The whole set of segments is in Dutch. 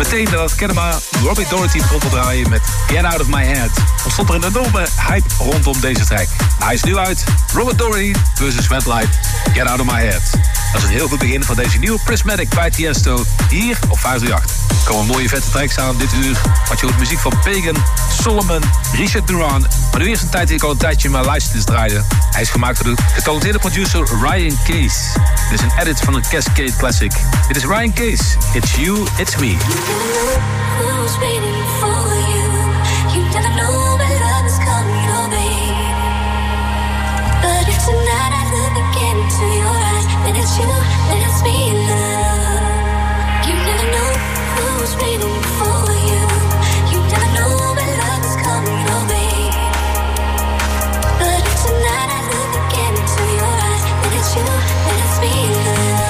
Meteen dat kennen maar Robbie Doherty begon te draaien met Get Out of My Head. Er stond er een enorme hype rondom deze track. Hij is nu uit. Robert Doherty versus Wetlight. Get Out of My Head. Dat is een heel goed begin van deze nieuwe Prismatic bij Tiesto. Hier op 538. Er komen mooie vette tracks aan dit uur. Want je hoort muziek van Pagan, Solomon, Richard Duran. Maar nu eerst een tijd die ik al een tijdje in mijn lijstjes draaide. Hij is gemaakt door de getalenteerde producer Ryan Case. Dit is een edit van een Cascade Classic. Dit is Ryan Case. It's You, It's Me. Who's waiting for you? You never know where love is coming, oh babe. But if tonight I look again into your eyes, then it's you, then it's me, love. You never know who's waiting for you. You never know where love is coming, oh babe. But if tonight I look again into your eyes, then it's you, then it's me, love.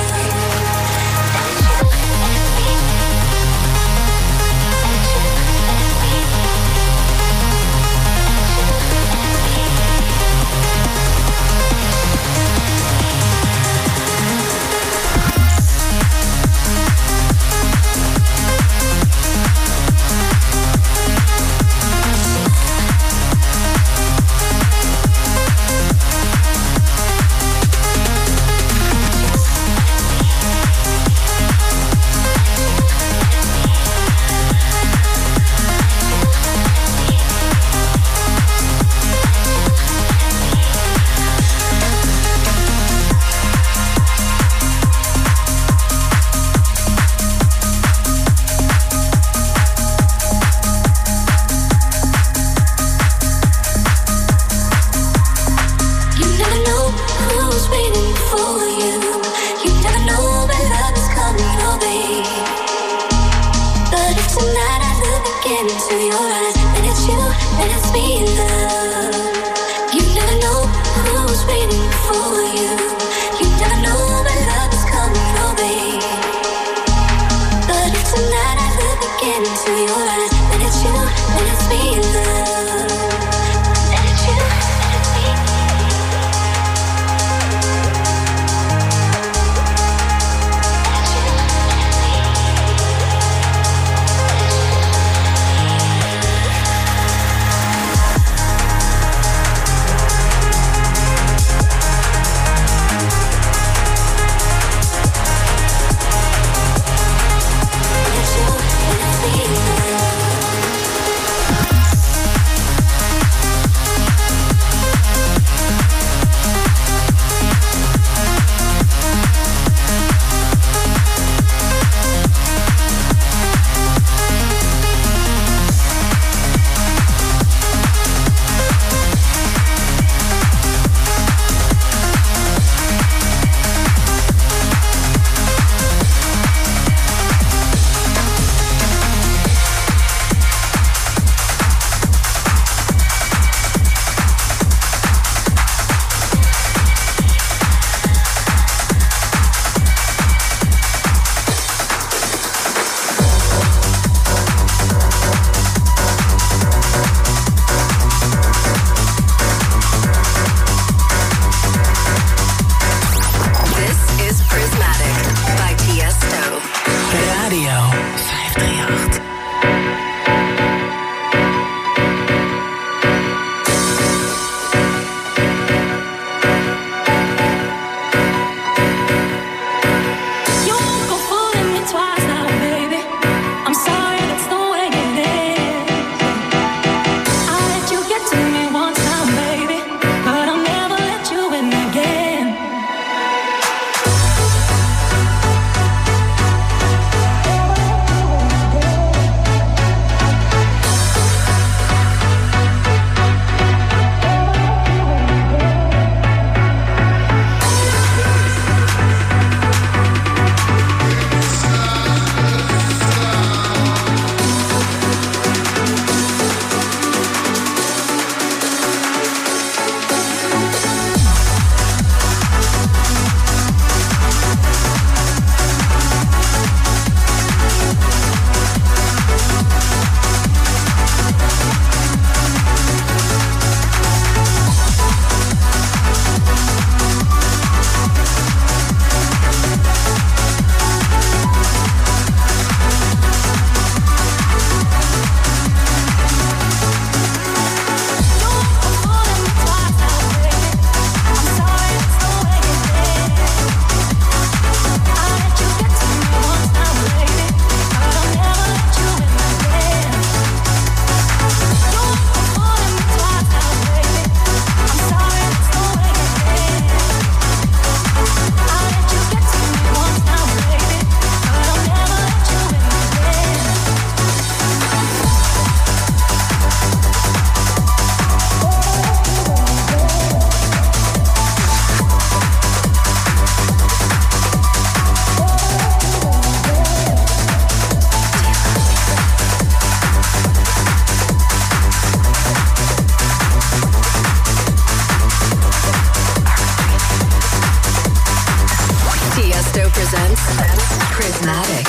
Prismatic.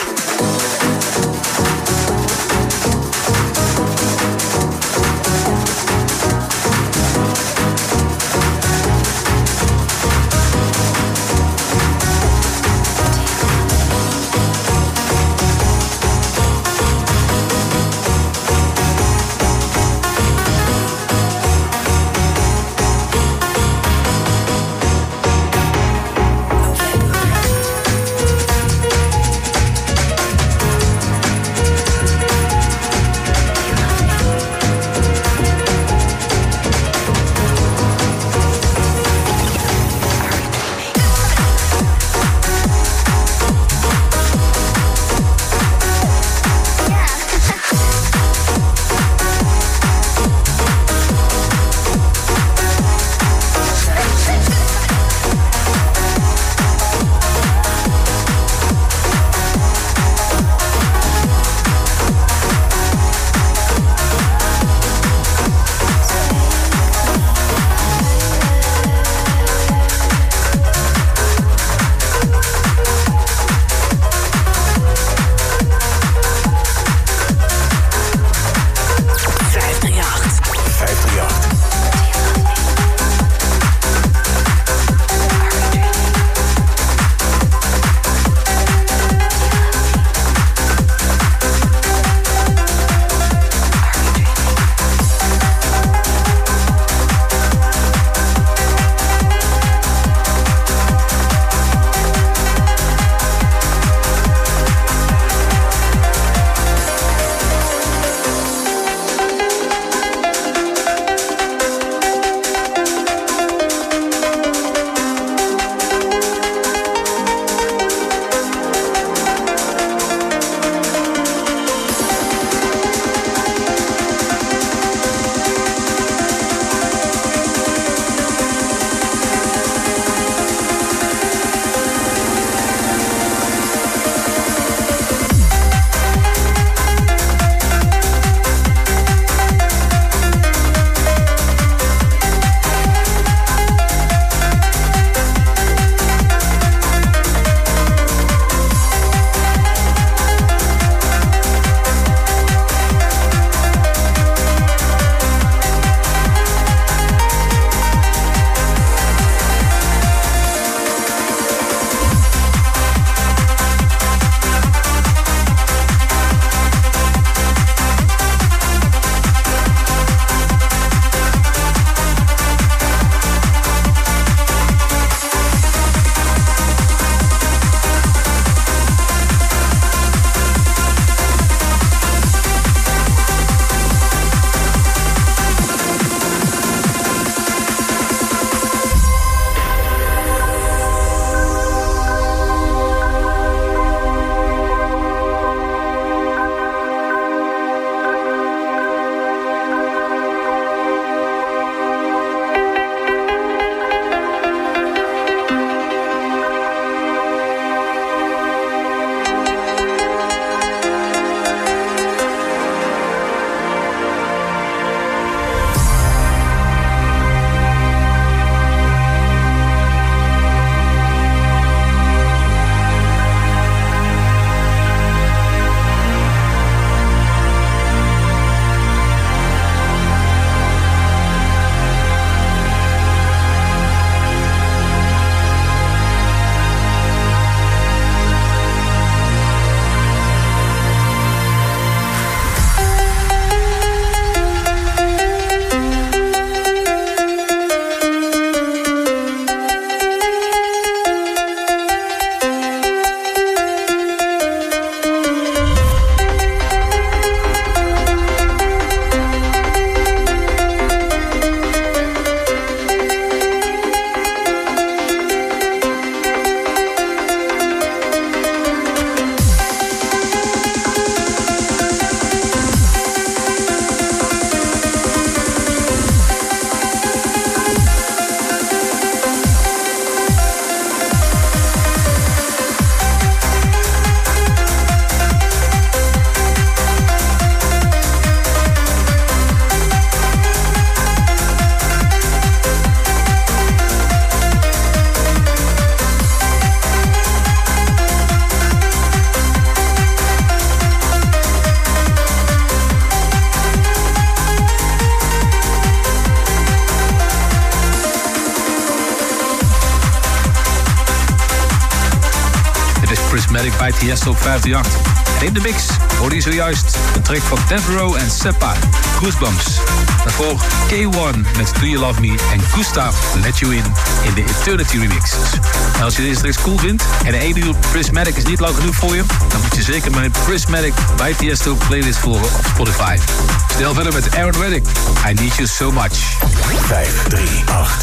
bij Tiesto op 538. En in de mix hoorde je zojuist een track van Devereaux en Seppa, Goosebumps. Daarvoor K1 met Do You Love Me en Gustav Let You In de Eternity remixes. En als je deze tracks cool vindt en de 1 uur Prismatic is niet lang genoeg voor je, dan moet je zeker mijn Prismatic bij Tiesto playlist volgen op Spotify. Snel verder met Aaron Reddick. I Need You So Much. 538.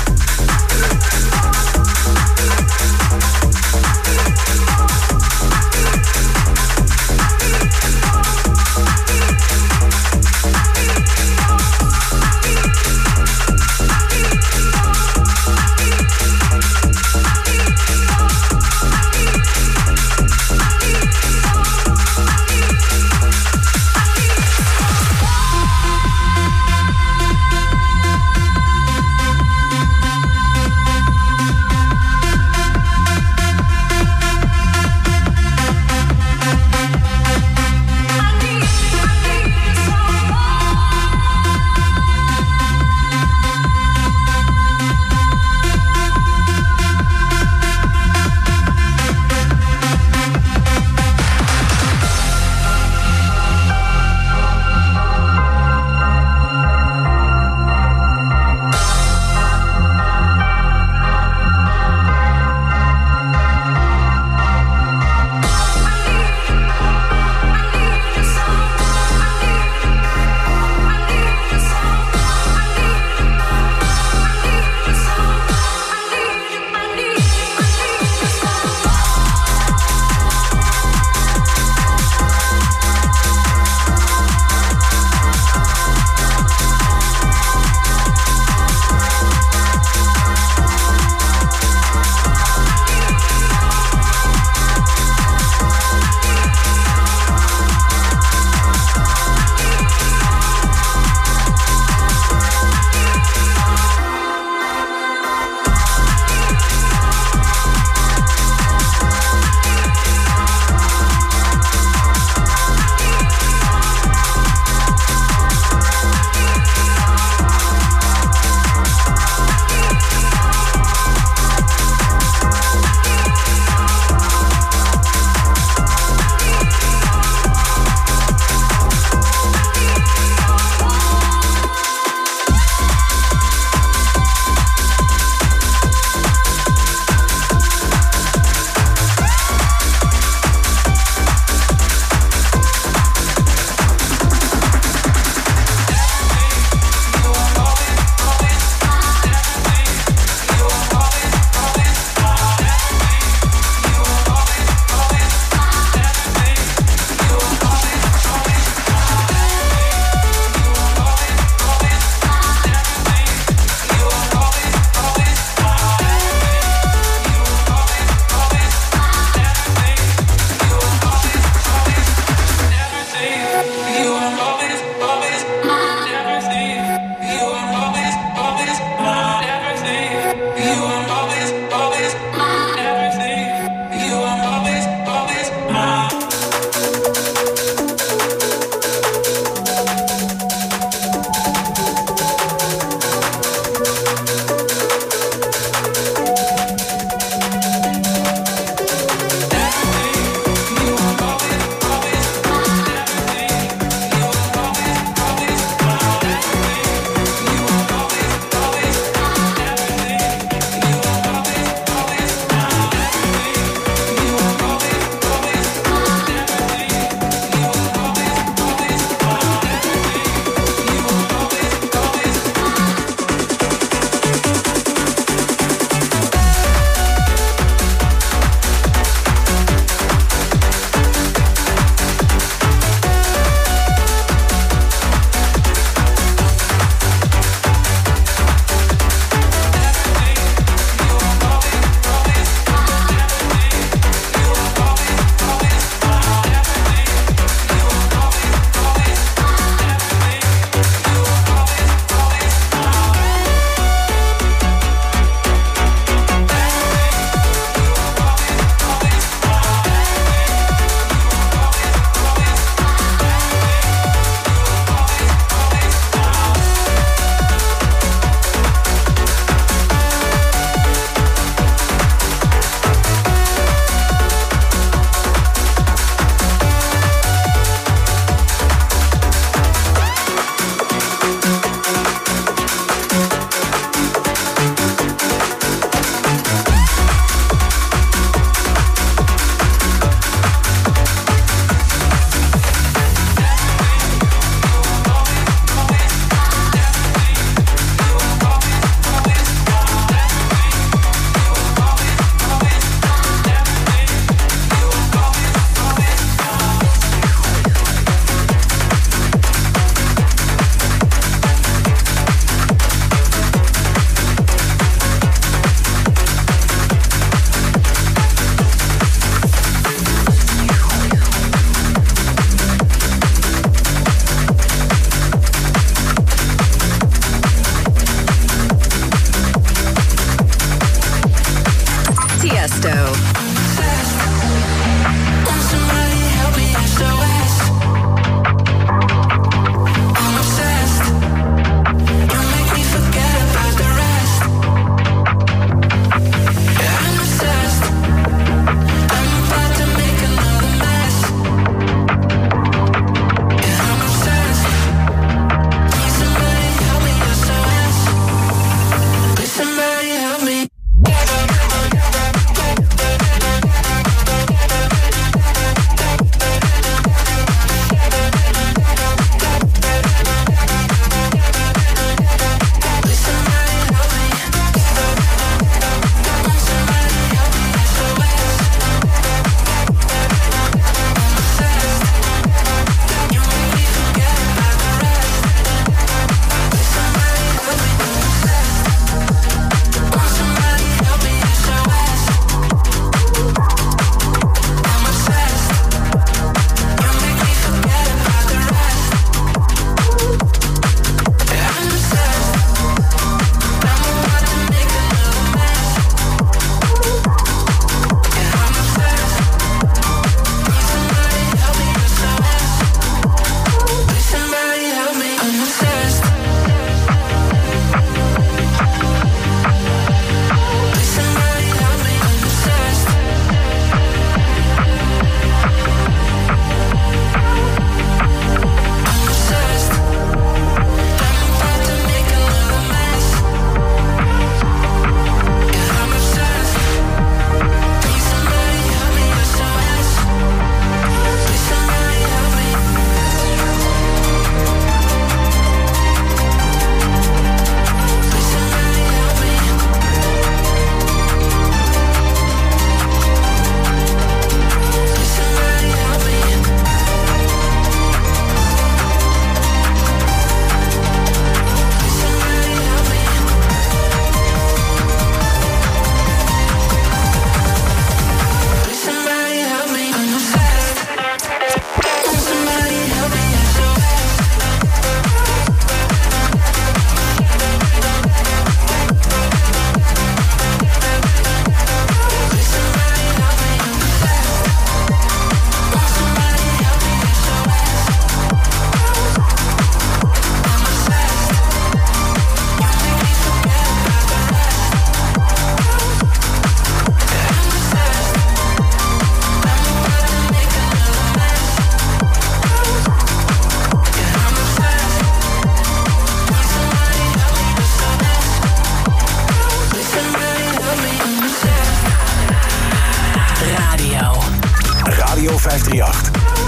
538.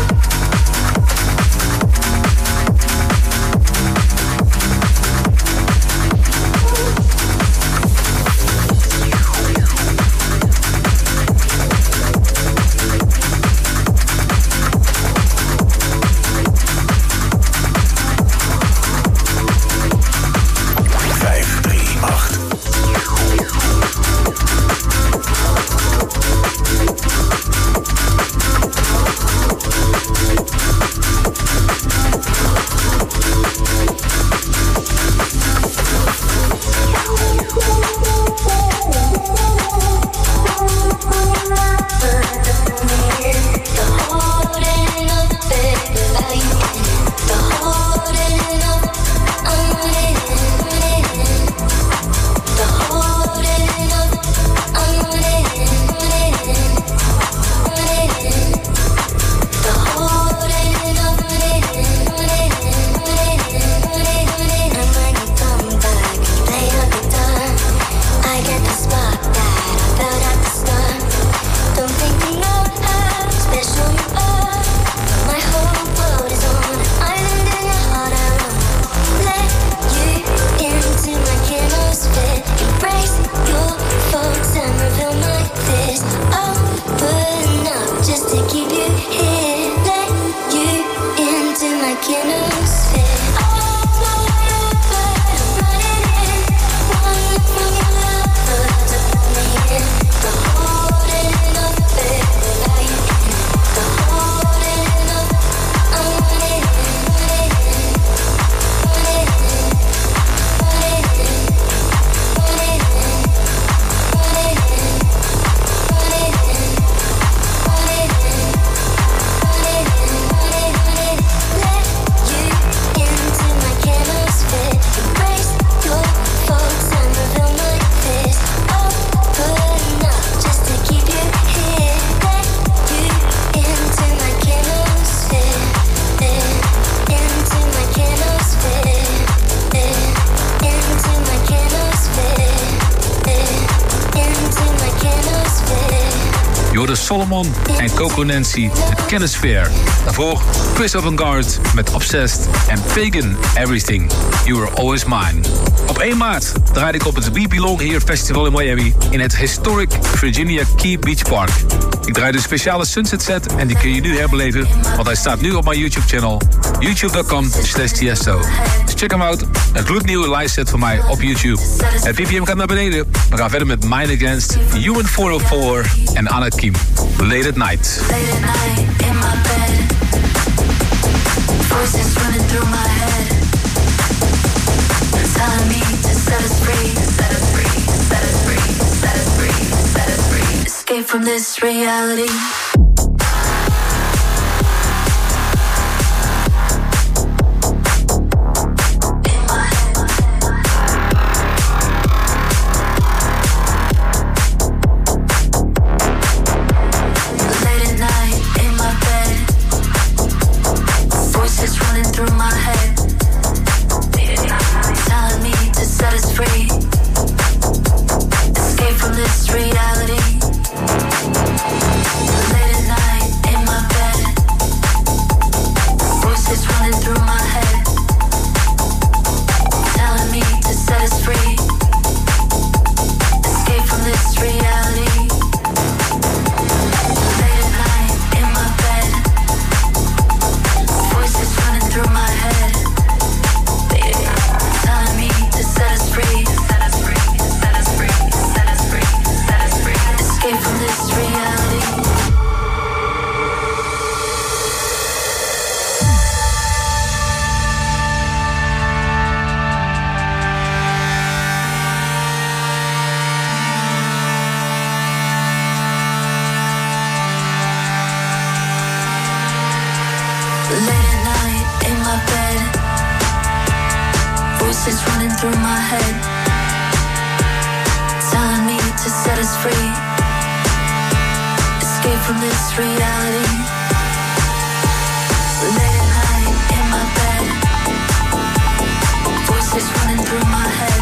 Solomon en Coco Nancy met Chemisphere. Daarvoor Chris Avantgarde met Obsessed en Pagan Everything. You Were Always Mine. Op 1 maart draaide ik op het We Belong Here Festival in Miami in het historic Virginia Key Beach Park. Ik draaide een speciale sunset set en die kun je nu herbeleven, want hij staat nu op mijn YouTube channel youtube.com/Tiesto. Dus check hem out. Een gloednieuwe live set van mij op YouTube. Het BPM gaat naar beneden. We gaan verder met Mine Against, Human 404 en Anna Kim. Late at Night. Late at night in my bed. Voices running through my head, telling me to set us free, set us free, set us free, set us free, set us free. Escape from this reality. Voices running through my head, telling me to set us free. Escape from this reality. Late at night in my bed, voices running through my head,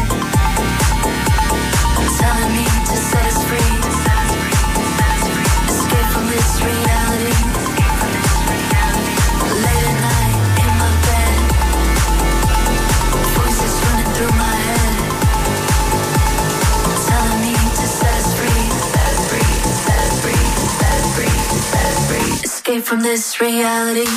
telling me to set us free. Escape from this reality. this reality.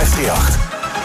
538.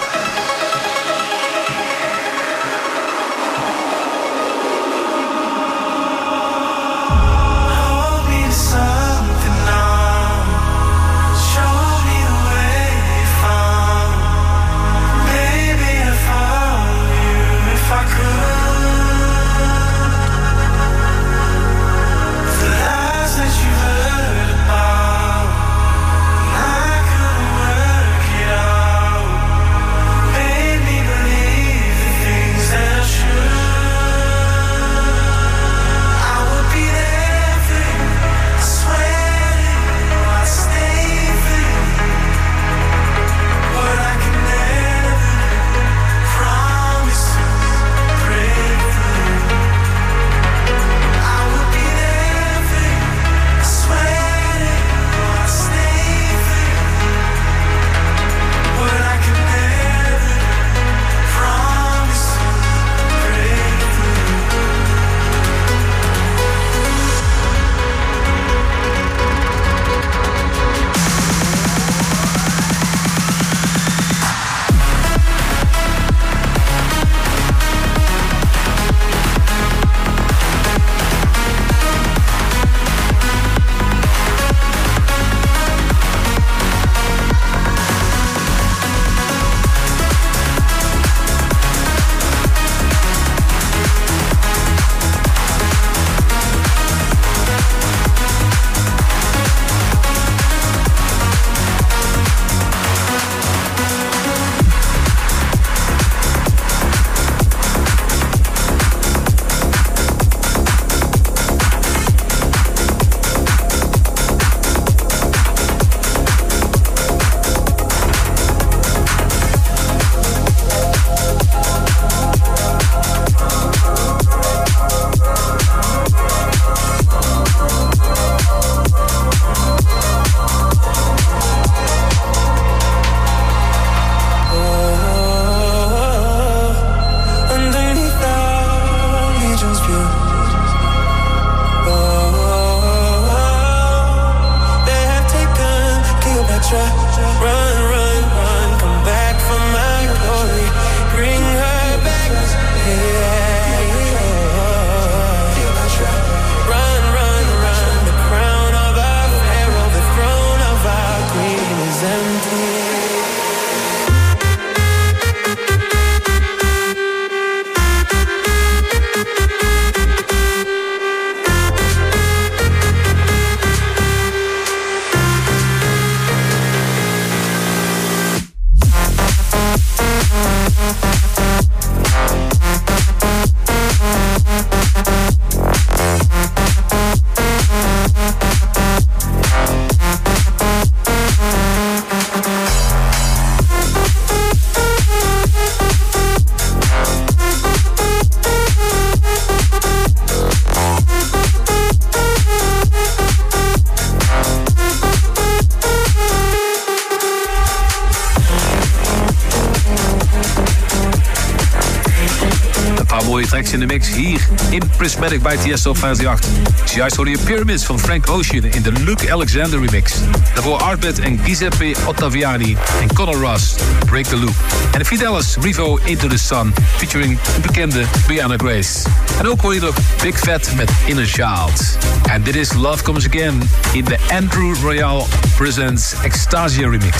Tracks in de mix hier in Prismatic bij Tiesto 538. Juist hoorde je Pyramids van Frank Ocean in de Luke Alexander remix. Daarvoor Artbed en Giuseppe Ottaviani en Conor Ross, Break the Loop. En de Fidelis Revo Into the Sun featuring de bekende Brianna Grace. En ook hoor je nog Big Fat met Inner Child. En dit is Love Comes Again in de Andrew Royale Presents Extasia remix.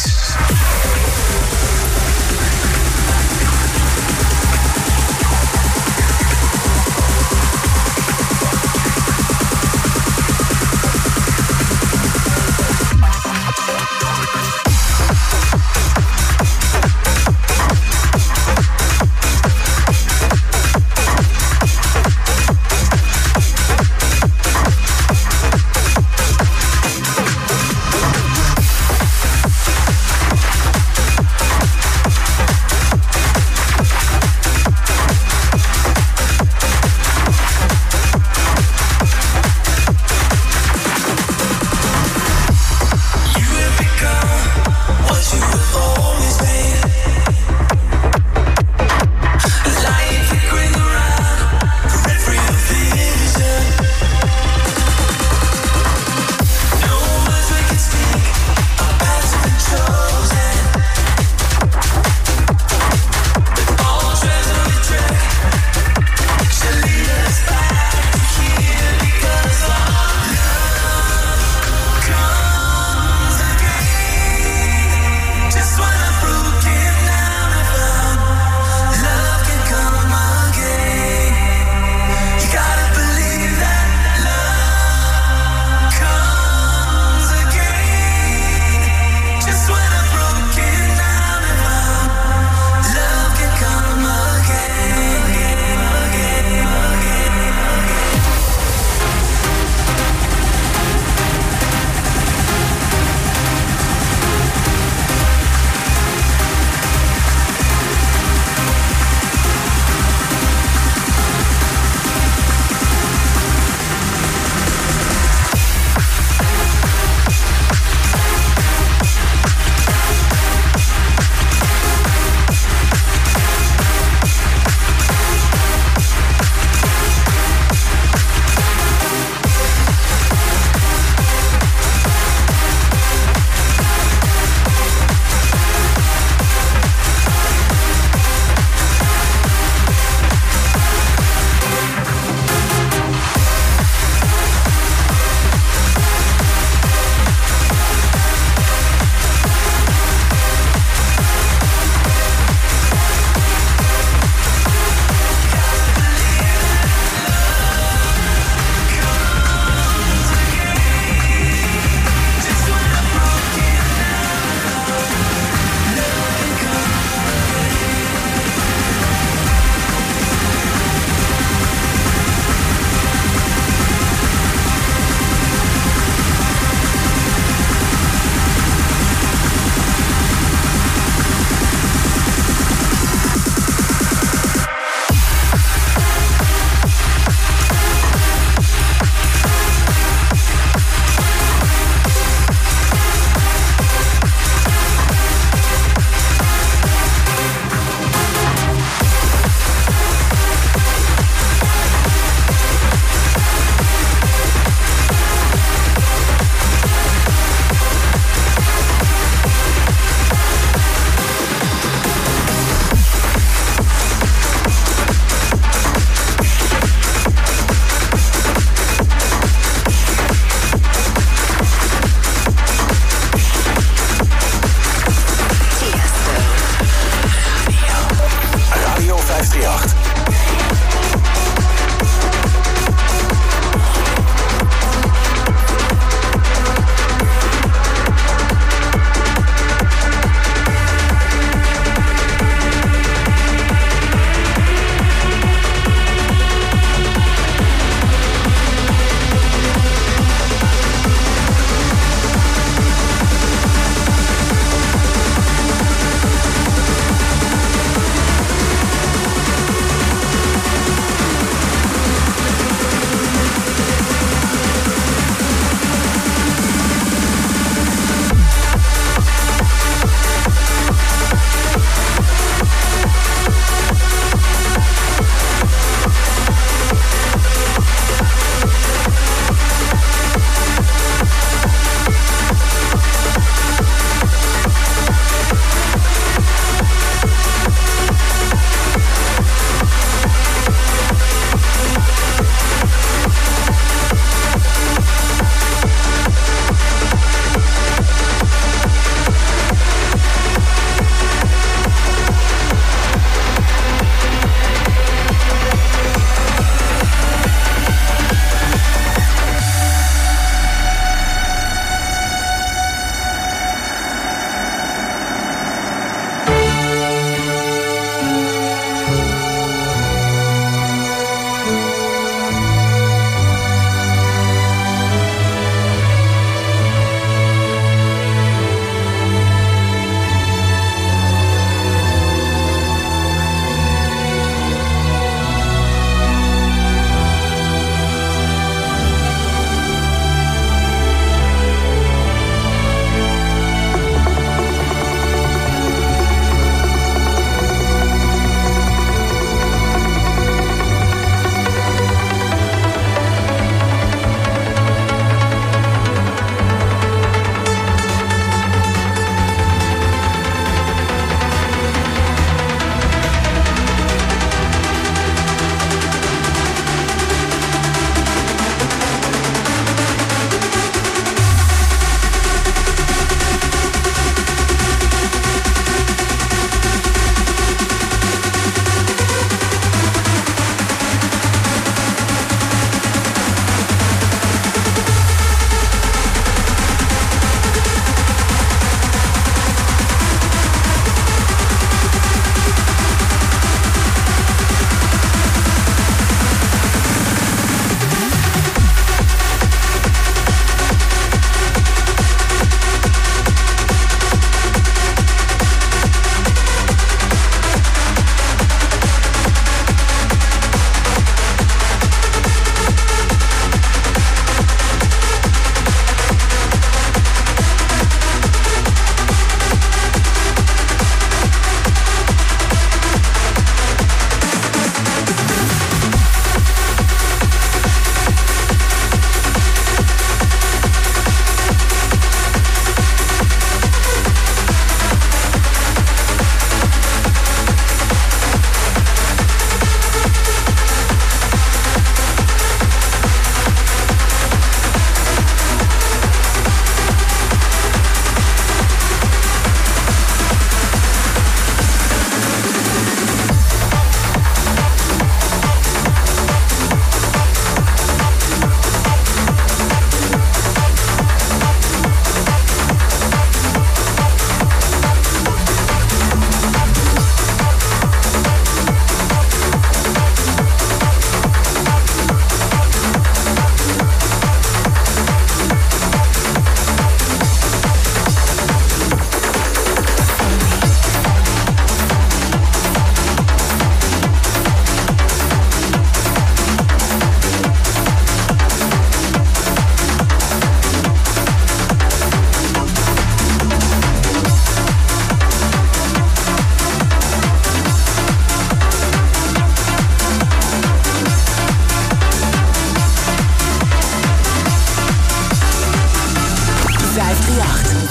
538.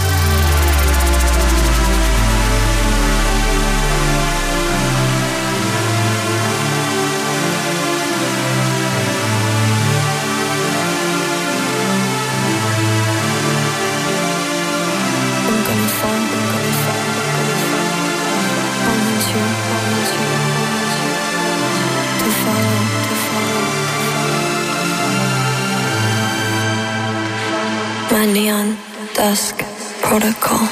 My neon dusk protocol.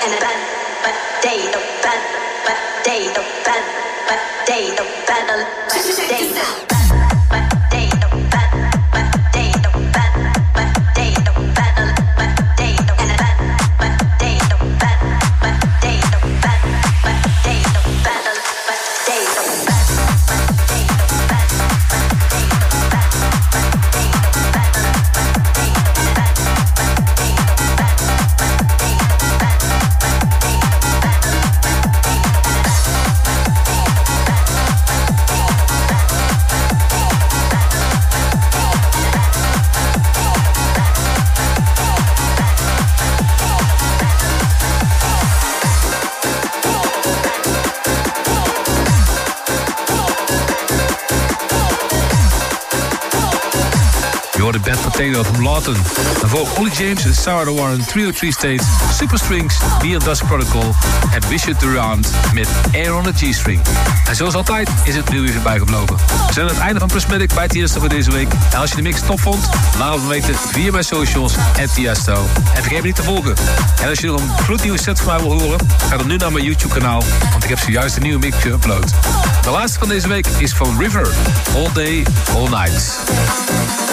De Bad Potato van Lawton. Daarvoor Ollie James en Sarah Warren, Trio 3 States, Super Strings, Neil Dusk Protocol en Bishop Durant met Air on a G-String. En zoals altijd is het nu weer voorbij gevlogen. We zijn aan het einde van Prismatic bij Tiesto voor deze week. En als je de mix top vond, laat het me weten via mijn socials @Tiesto. En vergeet me niet te volgen. En als je nog een gloednieuwe set van mij wil horen, ga dan nu naar mijn YouTube kanaal, want ik heb zojuist een nieuwe mix geüpload. De laatste van deze week is van River, All Day, All Night.